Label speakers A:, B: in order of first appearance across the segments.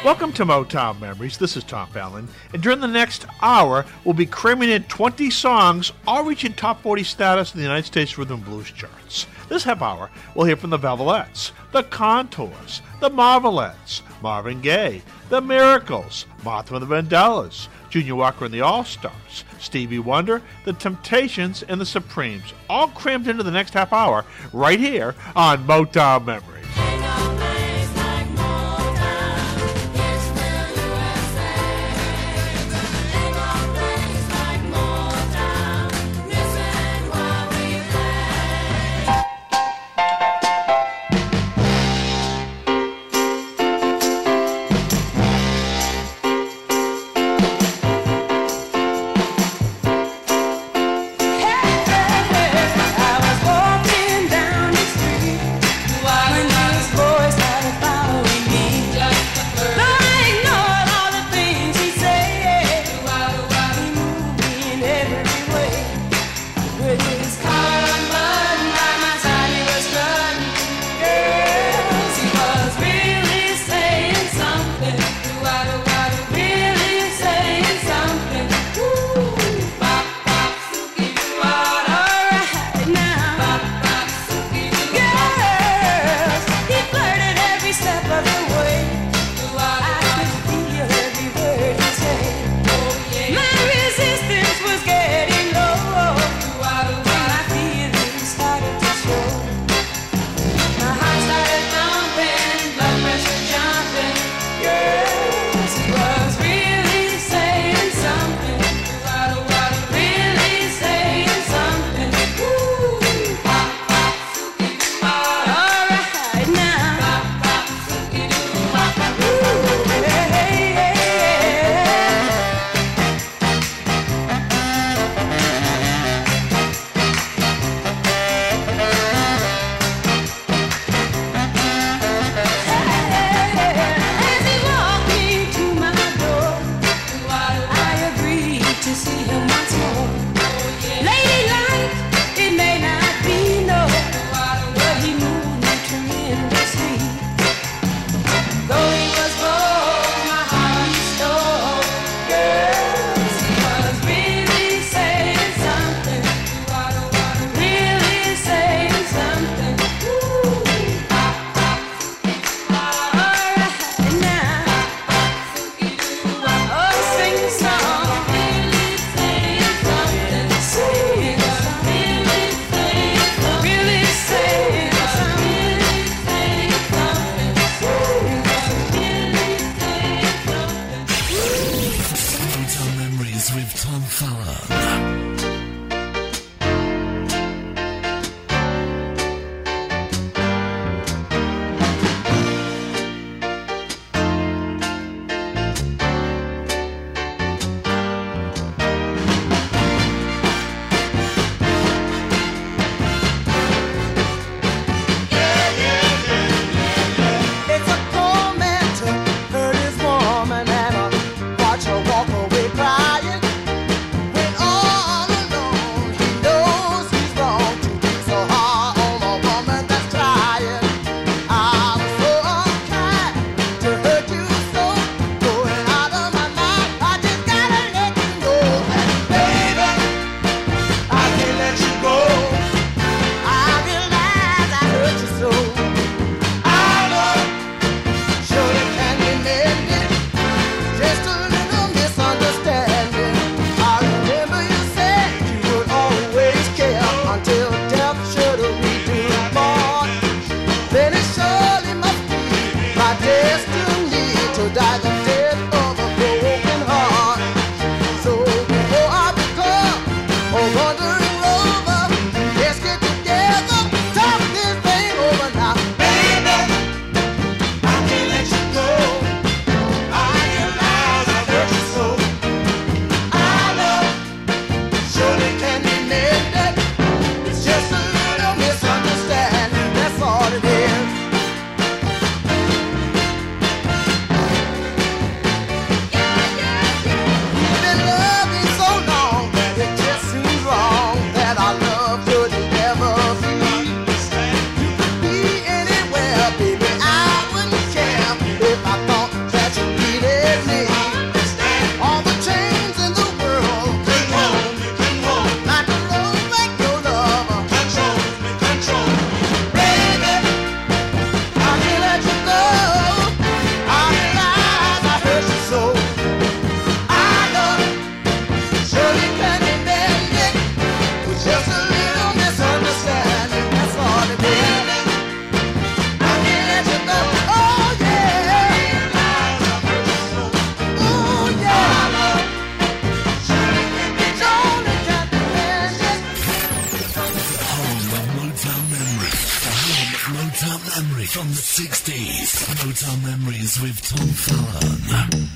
A: Welcome to Motown Memories. This is Tom Fallon, and during the next hour, we'll be cramming in 20 songs, all reaching top 40 status in the United States Rhythm and Blues charts. This half hour, we'll hear from the Velvets, the Contours, the Marvelettes, Marvin Gaye, the Miracles, Martha and the Vandellas, Junior Walker and the All-Stars, Stevie Wonder, the Temptations, and the Supremes, all crammed into the next half hour right here on Motown Memories.
B: Walk away crying when all from the 60s. Motown Memories with Tom Fallon.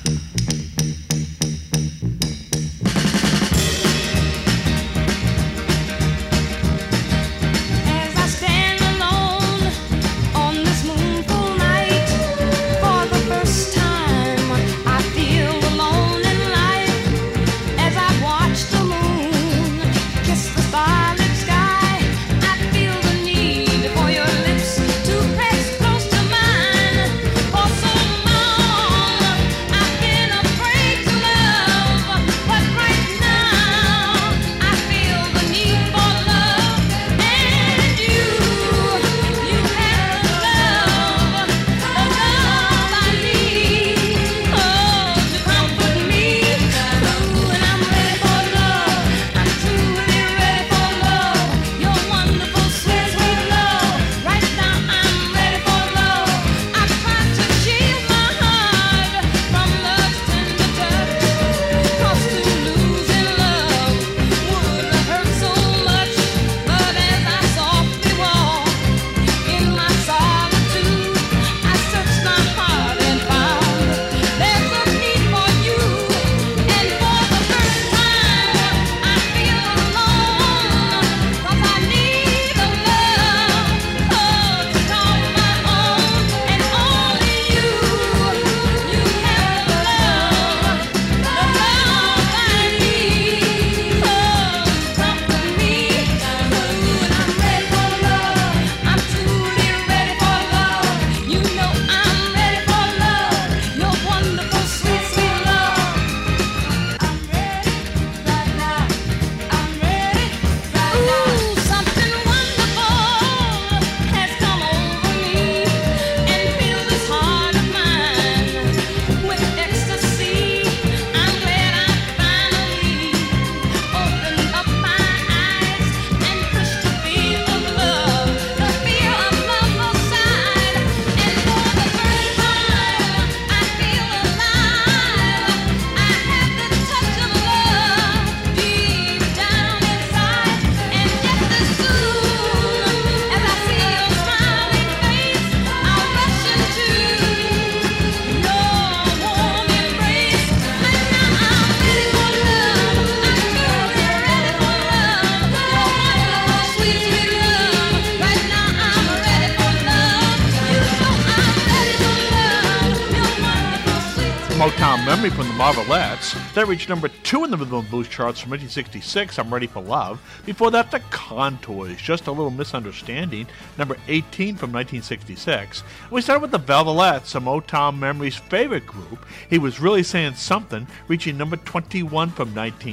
A: Motown Memory from the Marvelettes. That reached number 2 in the Rhythm and Blues charts from 1966, I'm Ready for Love. Before that, The Contours, Just a Little Misunderstanding, number 18 from 1966. And we started with the Velvelettes, a Motown Memory's favorite group. He Was Really Saying Something, reaching number 21 from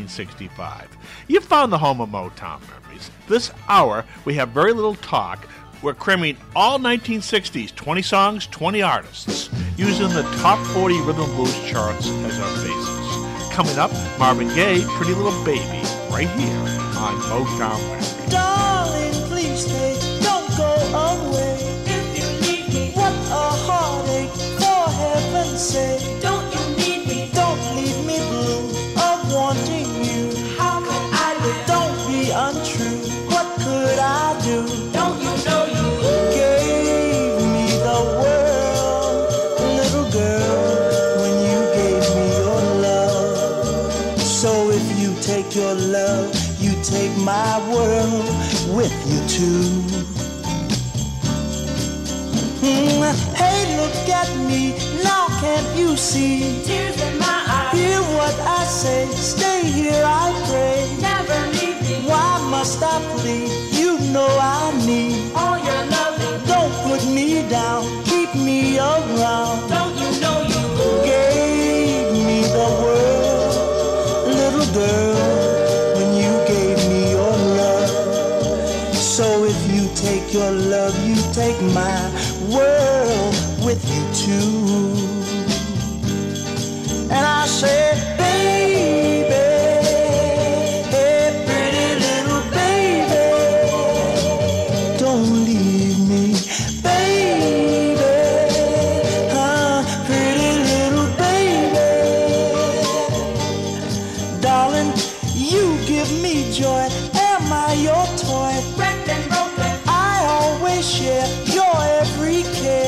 A: 1965. You found the home of Motown Memories. This hour, we have very little talk. We're cramming all 1960s, 20 songs, 20 artists, using the top 40 rhythm and blues charts as our basis. Coming up, Marvin Gaye, Pretty Little Baby, right here on Motown Memories.
C: Darling, please stay, don't go away.
D: If you need me,
C: What a heartache, for heaven's sake.
D: don't you need me?
C: Don't leave me blue of wanting you.
D: How could I live?
C: Don't be untrue, what could I do?
D: Don't you know you
C: Gave me the world, little girl, when you gave me your love. So if you take your love, you take my world with you too. Hey, look at me, now can't you see?
D: tears in my eyes?
C: Hear what I say, stay here I pray.
D: Never leave me.
C: Why must I plead? You know I need.
D: All your loving.
C: Don't put me down, keep me around.
D: Don't you know you
C: Gave me the world, little girl, when you gave me your love. So if you take your love, you take my world with you too. And I say, baby, hey, pretty little baby, don't leave me, baby, pretty little baby. Darling, you give me joy, am I your toy?
D: wrecked and broken?
C: I always share your every care.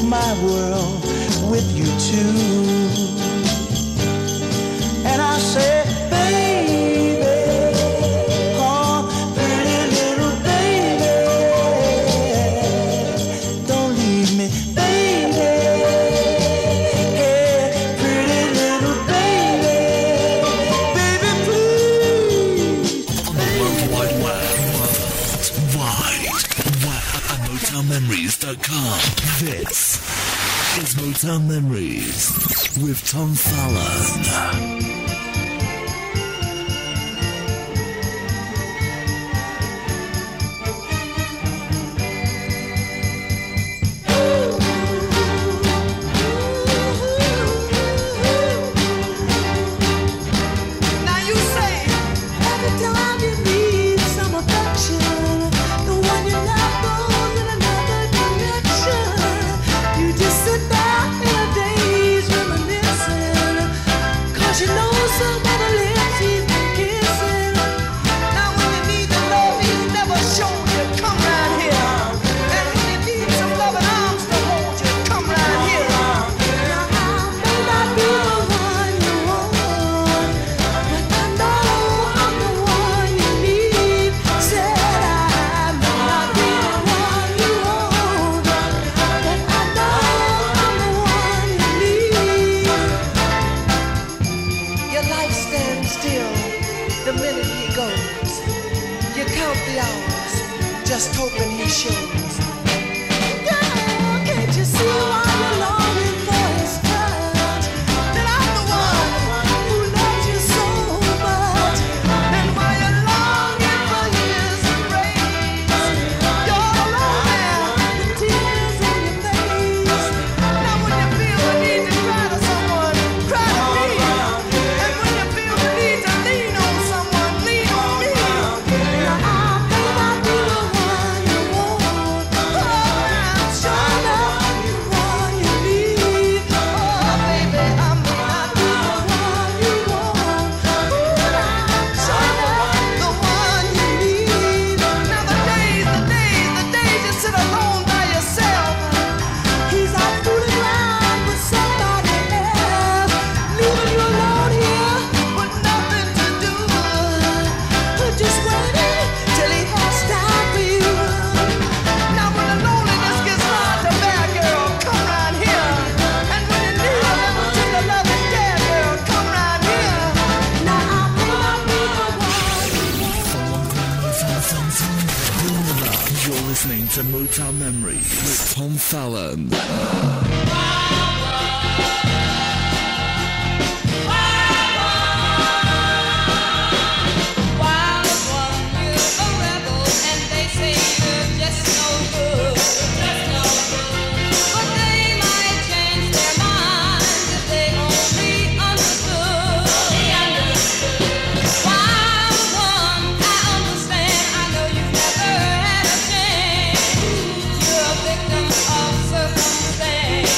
C: my world with you too. And I said, baby, oh, pretty little baby, don't leave me, baby. Hey, pretty little baby, baby, please.
B: On the World Wide Web, at MotownMemories.com. This is Motown Memories with Tom Fallon.
C: Just hoping he shows. Girl, can't you see why you're longing for his touch? That I'm the one who loves you so much. And while you're longing for his embrace, you're alone there with tears in your face. Now when you feel the need to cry to someone, cry to me. And when you feel the need to lean on someone, lean on me. Now I may not be the one you want, but I'm sure enough the one you need. Oh baby, I may not be the one you want, but I'm sure enough the one you need. Now the days you sit alone by yourself, he's out fooling around with somebody else, leaving you alone here with nothing to do. Just waiting till he has time for you. Now when the loneliness gets hard to bear, girl, come round here. And when you need a little tender loving care, girl, come round here. Now I may not be the one.
B: You're listening to Motown Memories with Tom Fallon.
E: You're a victim of circumstance.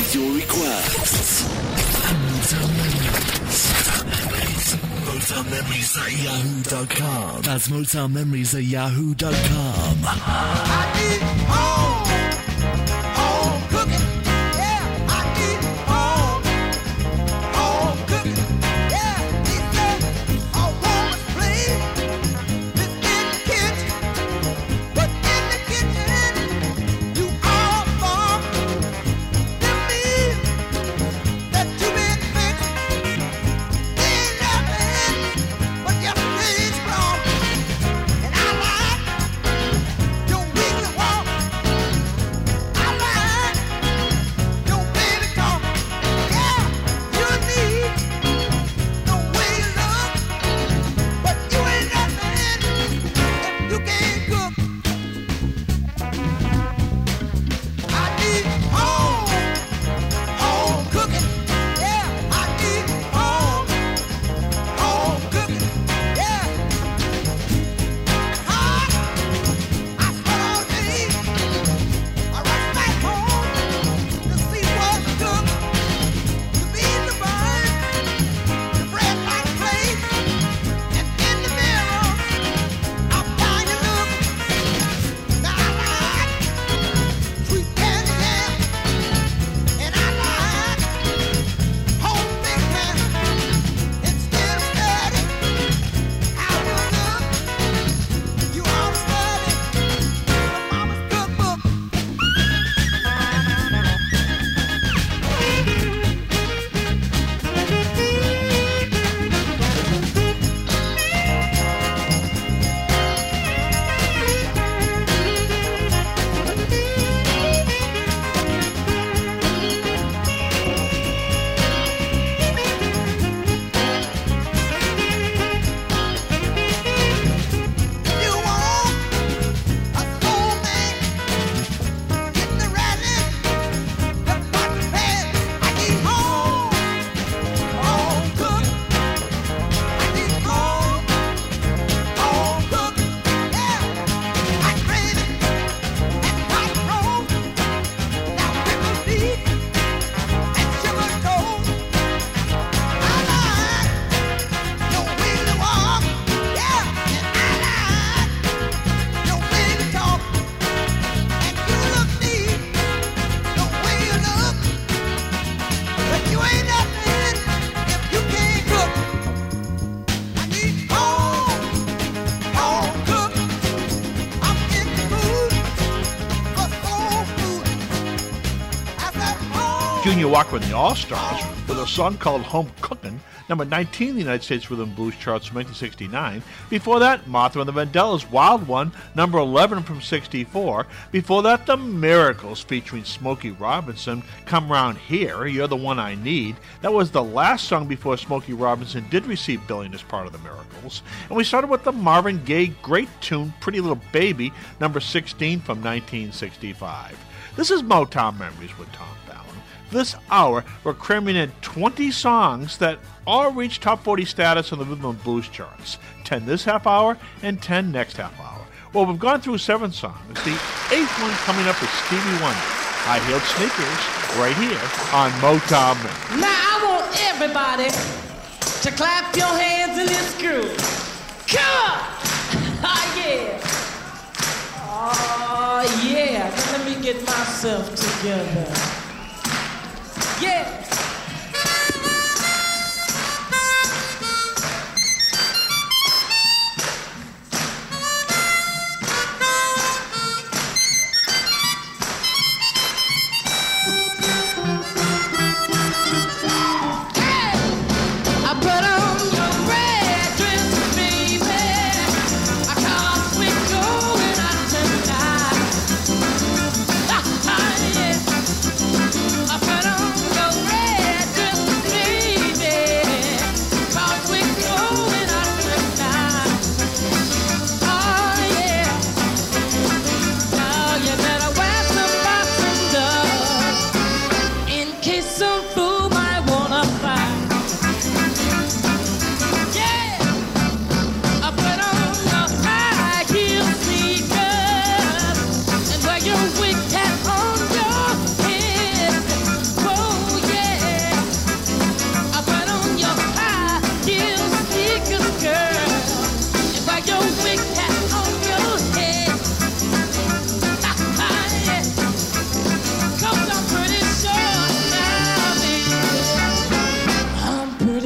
B: with your requests. Motown Memories at yahoo.com. That's Motown Memories at yahoo.com.
C: I need home, home cooking. Yeah, I need home, home cooking. Yeah, he said, a woman's place is in the kitchen, but in the kitchen you are from the meal that you've been fixing. Ain't nothing but yesterday's wrong, and I like your weekly walk. I like your baby talk. Yeah, you need the way you look, but you ain't nothing if you can't cook. I need home, home cooking. Yeah, I need home, home cooking. Yeah, hard. I spent all day. I rush back home to see what's cooked. The beans are burned, the bread not played, and in the mirror I'm trying to look. Now I like sweet candy jam, and I like home baked ham. Instead of studying how to look, you ought to study mama's cookbook. You want a soul man, get the rattling, the button pan. I need home, home cook. I need home, home cook. Yeah, I crave it and white roast, now pickled beef and sugar toast. I like your wiggly walk, yeah, and I like your baby talk, and you look neat the way you look, but you ain't nothing if you can't cook. I need home, home cook. I'm in the mood for soul food. I said home.
A: Junior Walker and the All-Stars with a song called Home Cookin', number 19 in the United States Rhythm and Blues charts from 1969. Before that, Martha and the Vandellas, Wild One, number 11 from 64. Before that, The Miracles featuring Smokey Robinson, Come Round Here, You're the One I Need. That was the last song before Smokey Robinson did receive billing as part of the Miracles. And we started with the Marvin Gaye great tune, Pretty Little Baby, number 16 from 1965. This is Motown Memories with Tom Fallon. This hour, we're cramming in 20 songs that all reached top 40 status on the Rhythm and Blues charts. 10 this half hour and 10 next half hour. Well, we've gone through 7 songs. The 8th one coming up is Stevie Wonder, High Heeled Sneakers, right here on Motown Memories.
D: Now I want everybody to clap your hands in this groove. Come on! Ah, yeah. Oh, yeah. Now let me get myself together. Yeah. I put on your red dress, baby. I can't sleep going out tonight. Yeah. I put on your red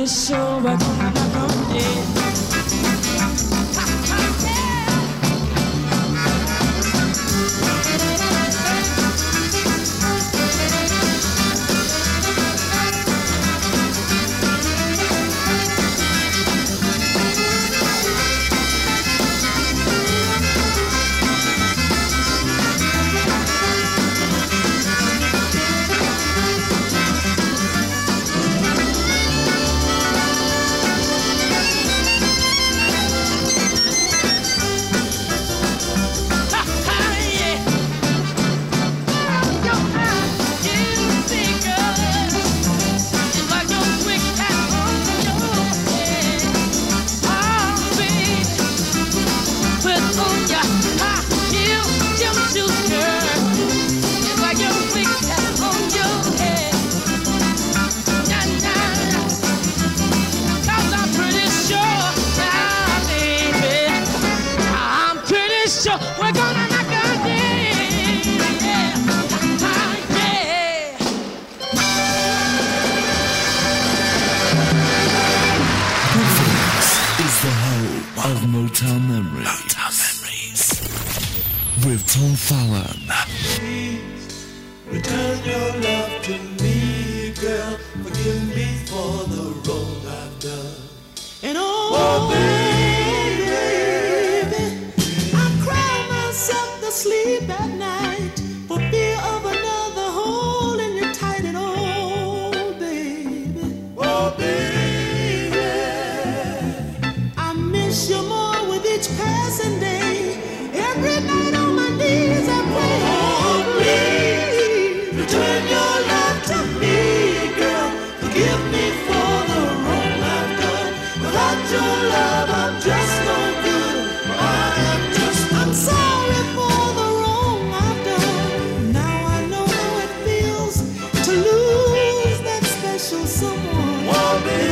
D: sure we're gonna knock 'em dead.
B: Of Motown Memories. Motown Memories. With Tom Fallon.
C: Please return your love to me, girl. Forgive me for the wrong I've done.
E: And oh, baby, I cry myself to sleep at night for fear of another hole in your tight and oh, baby.
C: Oh, baby.
E: You more with each passing day. Every night on my knees I pray.
C: Oh, please return your love to me, girl. Forgive me for the wrong I've done. Without your love, I'm just no good.
E: I'm sorry for the wrong I've done. Now I know how it feels to lose that special someone.
C: Oh, baby.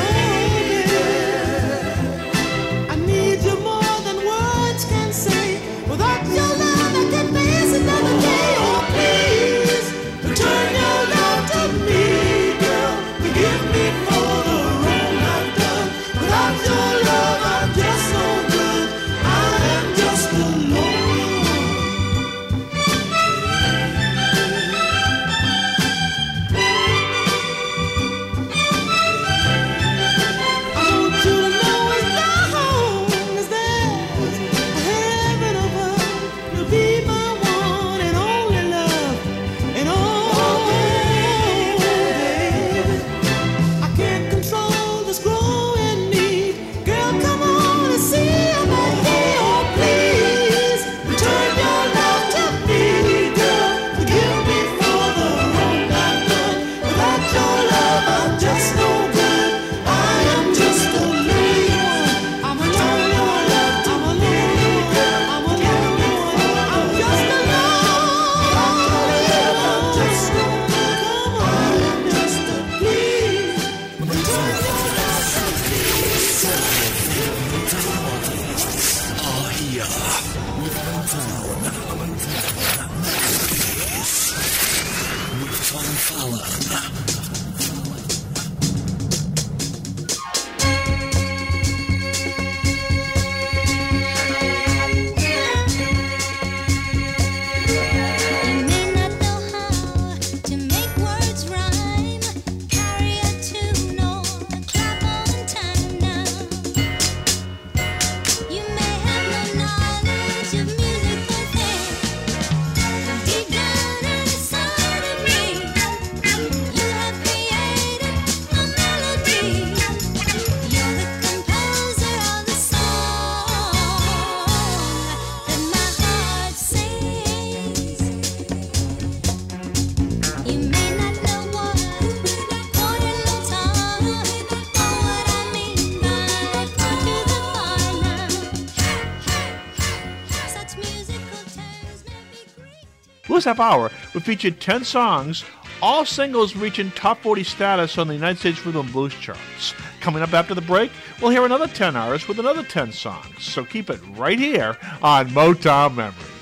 E: Without your love, I can't face another day.
C: Oh, please return your love to me, girl. Forgive me for the wrong I've done. Without your love, I'm just no good. I am just a lonely one.
E: I want you to know as long as there's a heaven above, you'll be my one and only love. And oh, baby, I can't control this growing need. Girl, come on and see about me.
C: Oh, please return your love to me, girl. Forgive me for the wrong I've done. Without your love, I'm just no good. I am just a lonely one.
E: I'm a lonely one. I'm a lonely one. I'm a lonely one. I'm just alone.
C: I'm just no good.
E: Come
C: I
E: on.
C: am just a please. Return your love to me.
B: Are here with Motown Memories. With Tom Fallon.
F: You may not know how to make words rhyme, carry a tune or clap on time now. You may have no knowledge of musical things, but deep down inside of me, you have created a melody. You're the composer of the song that my heart sings. You may not know what quarter notes are, or what I mean by come to the bar now. Such musical terms may be great.
A: This half hour, we featured 10 songs, all singles reaching top 40 status on the United States Rhythm and Blues charts. Coming up after the break, we'll hear another 10 hours with another 10 songs. So keep it right here on Motown Memories.